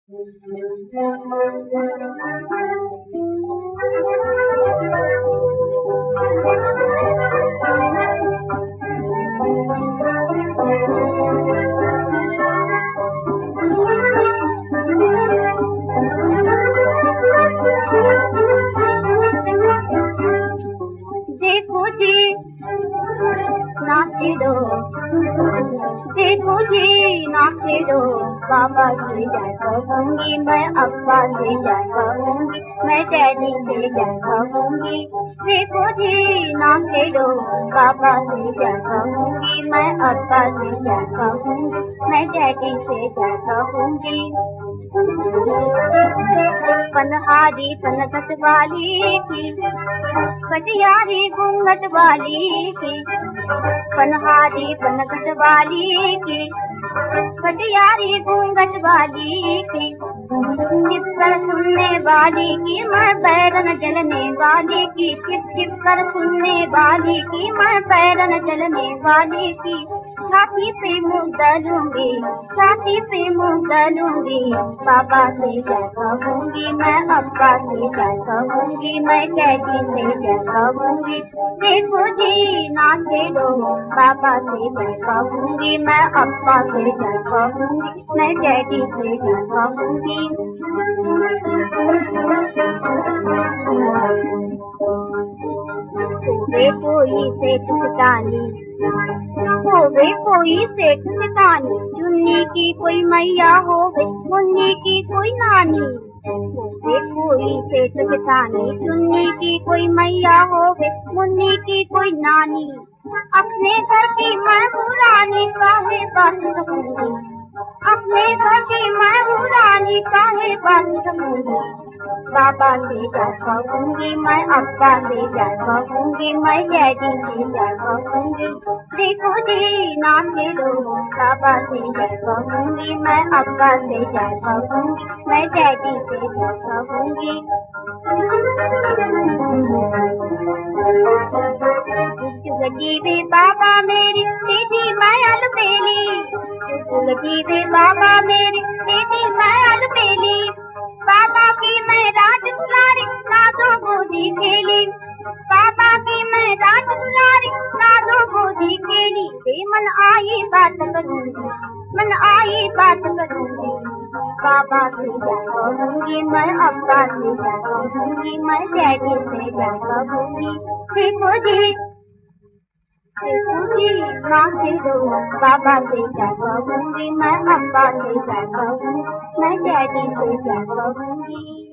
देखो जी नाचेडो, देखो जी नाचेडो, बाबा से जय कहूँगी मैं, अब्बा से जय कहूँगी मैं, डैडी से जय कहूँगी। देखो जी नाचेडो, बाबा से जय कहूँगी मैं, अब्बा से जय कहूँगी मैं, डैडी से जय कहूँगी। पनहारी पनघट वाली की, कटियारी घूंघट वाली की, पनहारी पनघट वाली की, कटियारी घूंघट वाली की, चिप कर सुनने वाली की मैं, बैरन जलने वाली की, चिप चिप कर सुनने वाली की मैं, बैरन जलने वाली की। छाती पे मुँह डालूंगी, छाती पे मुँह डालूंगी, बाबा से जय कहूँगी मैं, अब्बा से जय कहूँगी मैं, डैडी से जय कहूँगी। देखो जी नाचेडो, बाबा से जय कहूँगी मैं, अब्बा से जय कहूँगी मैं, डैडी से जय कहूँगी। होवे कोई सेठ ठिकानी, होवे कोई सेठ ठिकानी, चुन्नी की कोई मैया होवे, मुन्नी की कोई नानी। होवे कोई सेठ ठिकानी, चुन्नी की कोई मैया होवे, मुन्नी की कोई नानी। अपने घर की मैं हूँ रानी, काहे बात कहूँगी, अपने घर की मैं हूँ रानी, काहे बात कहूँगी। बाबा से जय कहूँगी मैं, अब्बा से जय कहूँगी मैं, डैडी से जय कहूँगी। देखो जी नाचेडो, बाबा से जय कहूँगी मैं, अब्बा से जय कहूँगी मैं, डैडी से जय कहूँगी। जुग जुग जीवे बाबा मेरी, दीदी मैं अलबेली, जुग जुग जीवे बाबा मेरी, दीदी मैं अलबेली। बाबा की मैं राज दुलारी, नादो गोदी खेली, बाबा की मैं राज दुलारी, नादो गोदी खेली। मन आई बात करूँगी, मन आई बात करूँगी, बाबा से जय कहूँगी मैं, अब्बा से जय कहूँगी मैं, डैडी से जय कहूँगी। देखो जी नाचेडो, बाबा से जय कहूँगी मैं, अब्बा से जय कहूँगी मैं, डैडी से जय कहूँगी।